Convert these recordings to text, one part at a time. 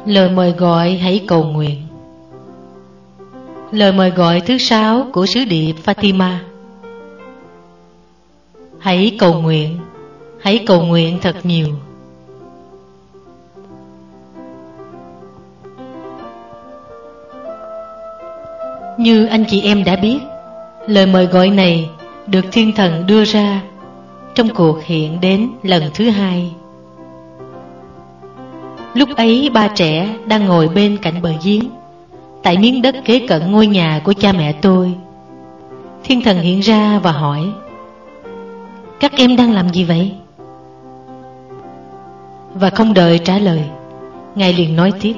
Lời mời gọi hãy cầu nguyện. Lời mời gọi thứ 6 của sứ điệp Fatima. Hãy cầu nguyện thật nhiều. Như anh chị em đã biết, lời mời gọi này được thiên thần đưa ra trong cuộc hiện đến lần thứ 2. Lúc ấy ba trẻ đang ngồi bên cạnh bờ giếng, tại miếng đất kế cận ngôi nhà của cha mẹ tôi. Thiên thần hiện ra và hỏi: các em đang làm gì vậy? Và không đợi trả lời, Ngài liền nói tiếp: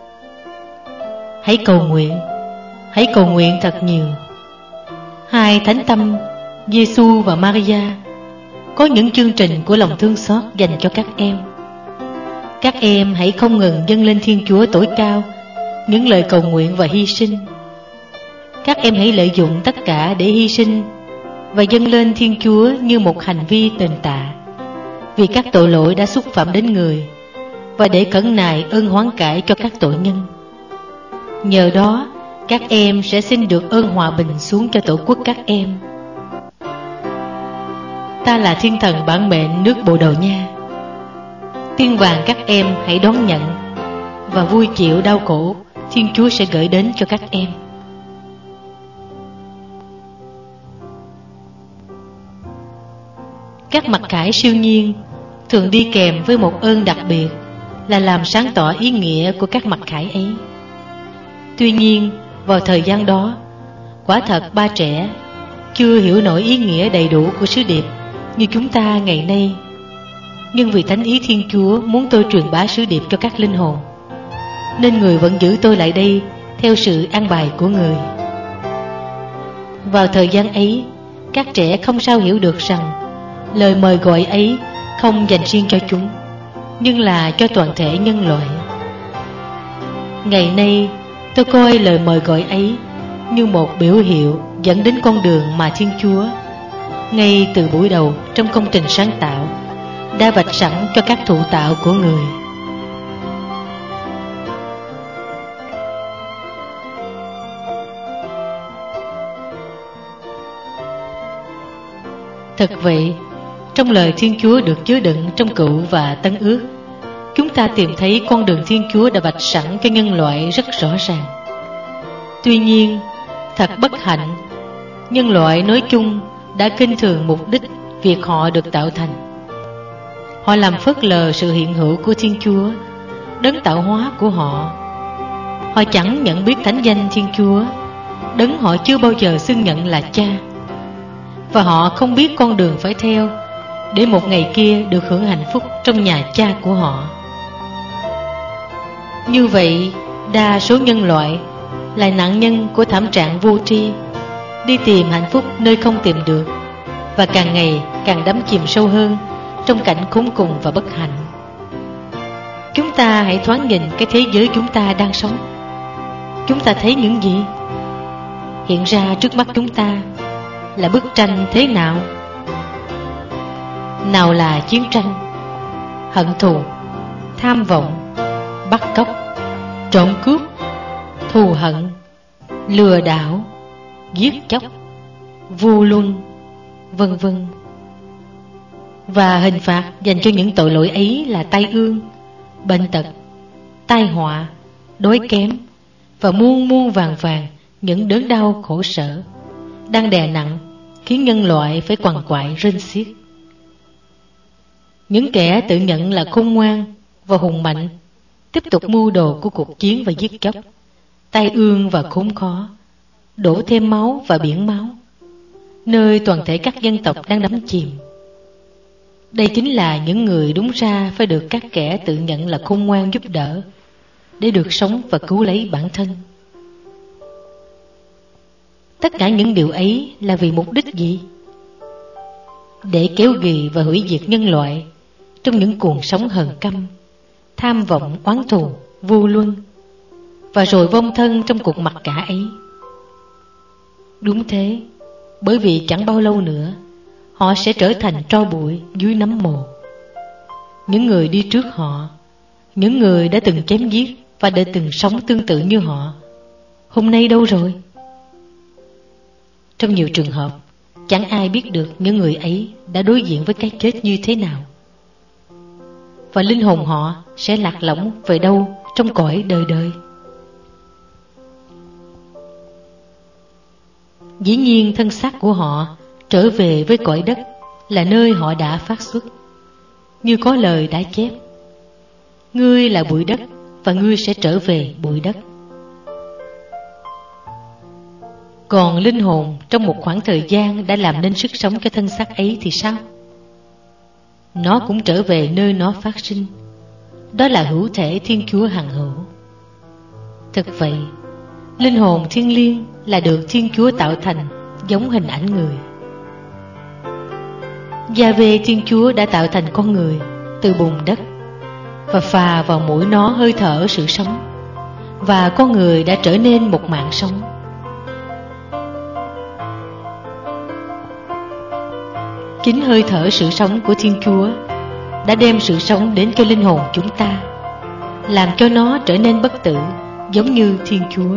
hãy cầu nguyện thật nhiều. Hai thánh tâm Giêsu và Maria có những chương trình của lòng thương xót dành cho các em. Các em hãy không ngừng dâng lên Thiên Chúa tối cao những lời cầu nguyện và hy sinh. Các em hãy lợi dụng tất cả để hy sinh và dâng lên Thiên Chúa như một hành vi đền tạ vì các tội lỗi đã xúc phạm đến người, và để khẩn nài ơn hoán cải cho các tội nhân. Nhờ đó, các em sẽ xin được ơn hòa bình xuống cho tổ quốc các em. Ta là thiên thần bản mệnh nước Bồ Đào Nha. Tiên vàng các em hãy đón nhận và vui chịu đau khổ Thiên Chúa sẽ gửi đến cho các em. Các mặc khải siêu nhiên thường đi kèm với một ơn đặc biệt là làm sáng tỏ ý nghĩa của các mặc khải ấy. Tuy nhiên, vào thời gian đó, quả thật ba trẻ chưa hiểu nổi ý nghĩa đầy đủ của sứ điệp như chúng ta ngày nay. Nhưng vì thánh ý Thiên Chúa muốn tôi truyền bá sứ điệp cho các linh hồn, nên Người vẫn giữ tôi lại đây theo sự an bài của Người. Vào thời gian ấy, các trẻ không sao hiểu được rằng lời mời gọi ấy không dành riêng cho chúng, nhưng là cho toàn thể nhân loại. Ngày nay, tôi coi lời mời gọi ấy như một biểu hiệu dẫn đến con đường mà Thiên Chúa, ngay từ buổi đầu trong công trình sáng tạo, đã vạch sẵn cho các thụ tạo của Người. Thật vậy, trong lời Thiên Chúa được chứa đựng trong Cựu và Tân Ước, chúng ta tìm thấy con đường Thiên Chúa đã vạch sẵn cho nhân loại rất rõ ràng. Tuy nhiên, thật bất hạnh, nhân loại nói chung đã khinh thường mục đích việc họ được tạo thành. Họ làm phớt lờ sự hiện hữu của Thiên Chúa, đấng tạo hóa của họ. Họ chẳng nhận biết thánh danh Thiên Chúa, đấng họ chưa bao giờ xưng nhận là Cha. Và họ không biết con đường phải theo để một ngày kia được hưởng hạnh phúc trong nhà Cha của họ. Như vậy, đa số nhân loại là nạn nhân của thảm trạng vô tri, đi tìm hạnh phúc nơi không tìm được, và càng ngày càng đắm chìm sâu hơn trong cảnh khốn cùng và bất hạnh. Chúng ta hãy thoáng nhìn cái thế giới chúng ta đang sống. Chúng ta thấy những gì? Hiện ra trước mắt chúng ta là bức tranh thế nào? Nào là chiến tranh, hận thù, tham vọng, bắt cóc, trộm cướp, thù hận, lừa đảo, giết chóc, vu luân, vân vân. Và hình phạt dành cho những tội lỗi ấy là tai ương, bệnh tật, tai họa, đói kém và muôn muôn vàng vàng những đớn đau khổ sở đang đè nặng, khiến nhân loại phải quằn quại rên xiết. Những kẻ tự nhận là khôn ngoan và hùng mạnh tiếp tục mưu đồ của cuộc chiến và giết chóc, tai ương và khốn khó, đổ thêm máu và biển máu, nơi toàn thể các dân tộc đang đắm chìm. Đây chính là những người đúng ra phải được các kẻ tự nhận là khôn ngoan giúp đỡ để được sống và cứu lấy bản thân. Tất cả những điều ấy là vì mục đích gì? Để kéo ghì và hủy diệt nhân loại trong những cuồng sóng hờn căm, tham vọng, oán thù, vu luân, và rồi vong thân trong cuộc mặc cả ấy. Đúng thế, bởi vì chẳng bao lâu nữa họ sẽ trở thành tro bụi dưới nấm mồ. Những người đi trước họ, những người đã từng chém giết, và đã từng sống tương tự như họ, hôm nay đâu rồi? Trong nhiều trường hợp, chẳng ai biết được những người ấy đã đối diện với cái chết như thế nào, và linh hồn họ sẽ lạc lõng về đâu trong cõi đời đời. Dĩ nhiên thân xác của họ trở về với cõi đất là nơi họ đã phát xuất, như có lời đã chép: ngươi là bụi đất và ngươi sẽ trở về bụi đất. Còn linh hồn trong một khoảng thời gian đã làm nên sức sống cho thân xác ấy thì sao? Nó cũng trở về nơi nó phát sinh, đó là hữu thể Thiên Chúa hằng hữu. Thực vậy, linh hồn thiêng liêng là được Thiên Chúa tạo thành giống hình ảnh người. Gia-vê Thiên Chúa đã tạo thành con người từ bùn đất và phà vào mũi nó hơi thở sự sống, và con người đã trở nên một mạng sống. Chính hơi thở sự sống của Thiên Chúa đã đem sự sống đến cho linh hồn chúng ta, làm cho nó trở nên bất tử giống như Thiên Chúa.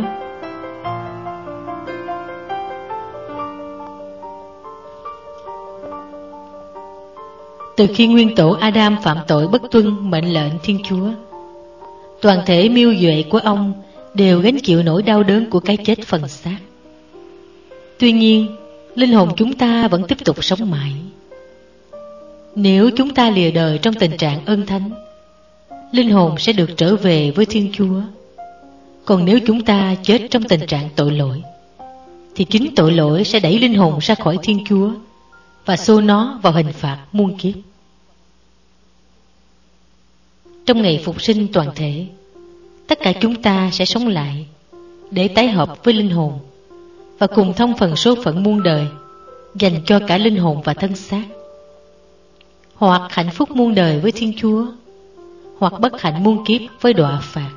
Từ khi nguyên tổ Adam phạm tội bất tuân mệnh lệnh Thiên Chúa, toàn thể miêu duệ của ông đều gánh chịu nỗi đau đớn của cái chết phần xác. Tuy nhiên, linh hồn chúng ta vẫn tiếp tục sống mãi. Nếu chúng ta lìa đời trong tình trạng ơn thánh, linh hồn sẽ được trở về với Thiên Chúa. Còn nếu chúng ta chết trong tình trạng tội lỗi, thì chính tội lỗi sẽ đẩy linh hồn ra khỏi Thiên Chúa và xô nó vào hình phạt muôn kiếp. Trong ngày phục sinh toàn thể, tất cả chúng ta sẽ sống lại để tái hợp với linh hồn và cùng thông phần số phận muôn đời dành cho cả linh hồn và thân xác, hoặc hạnh phúc muôn đời với Thiên Chúa, hoặc bất hạnh muôn kiếp với đọa phạt.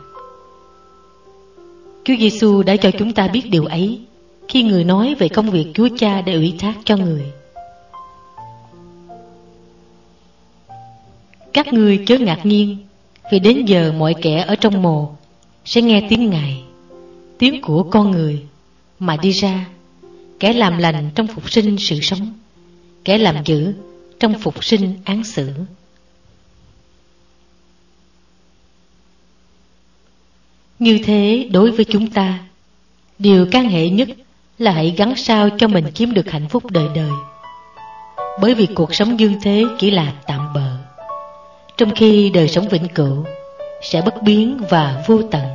Chúa Giêsu đã cho chúng ta biết điều ấy khi Người nói về công việc Chúa Cha đã ủy thác cho Người. Các ngươi chớ ngạc nhiên, vì đến giờ mọi kẻ ở trong mồ sẽ nghe tiếng Ngài, tiếng của con người, mà đi ra, kẻ làm lành trong phục sinh sự sống, kẻ làm dữ trong phục sinh án xử. Như thế, đối với chúng ta, điều can hệ nhất là hãy gắng sao cho mình kiếm được hạnh phúc đời đời, bởi vì cuộc sống dương thế chỉ là tạm bợ, trong khi đời sống vĩnh cửu sẽ bất biến và vô tận.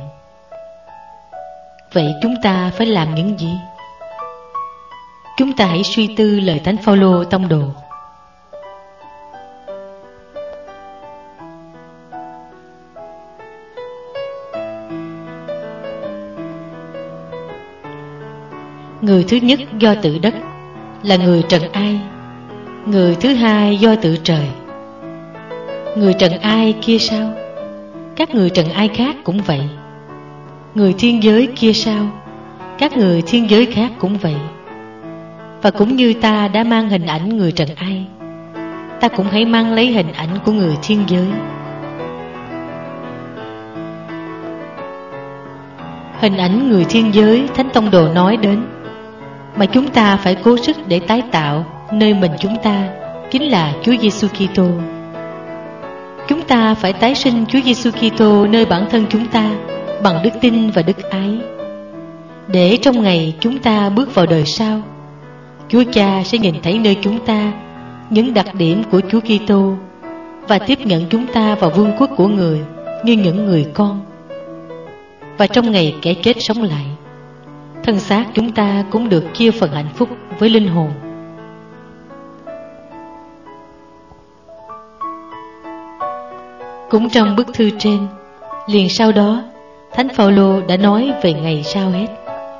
Vậy chúng ta phải làm những gì? Chúng ta hãy suy tư lời Thánh Phaolô tông đồ: người thứ nhất do tự đất là người trần ai, người thứ hai do tự trời. Người trần ai kia sao? Các người trần ai khác cũng vậy. Người thiên giới kia sao? Các người thiên giới khác cũng vậy. Và cũng như ta đã mang hình ảnh người trần ai, ta cũng hãy mang lấy hình ảnh của người thiên giới. Hình ảnh người thiên giới Thánh Tông Đồ nói đến, mà chúng ta phải cố sức để tái tạo nơi mình chúng ta, chính là Chúa Giêsu Kitô. Chúng ta phải tái sinh Chúa Giêsu Kitô nơi bản thân chúng ta bằng đức tin và đức ái, để trong ngày chúng ta bước vào đời sau, Chúa Cha sẽ nhìn thấy nơi chúng ta những đặc điểm của Chúa Kitô và tiếp nhận chúng ta vào vương quốc của Người như những người con. Và trong ngày kẻ chết sống lại, thân xác chúng ta cũng được chia phần hạnh phúc với linh hồn. Cũng trong bức thư trên, liền sau đó, Thánh Phaolô đã nói về ngày sau hết.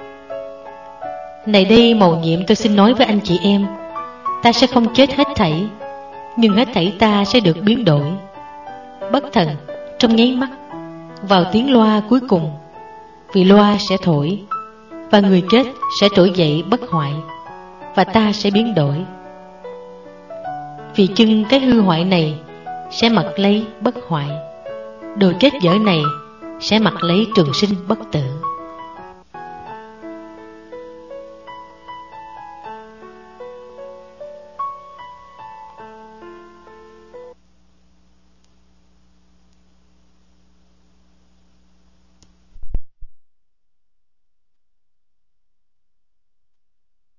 Này đây mầu nhiệm, tôi xin nói với anh chị em, ta sẽ không chết hết thảy, nhưng hết thảy ta sẽ được biến đổi. Bất thần, trong nháy mắt, vào tiếng loa cuối cùng, vì loa sẽ thổi, và người chết sẽ trỗi dậy bất hoại, và ta sẽ biến đổi. Vì chưng cái hư hoại này sẽ mặc lấy bất hoại, đồ chết dở này sẽ mặc lấy trường sinh bất tử.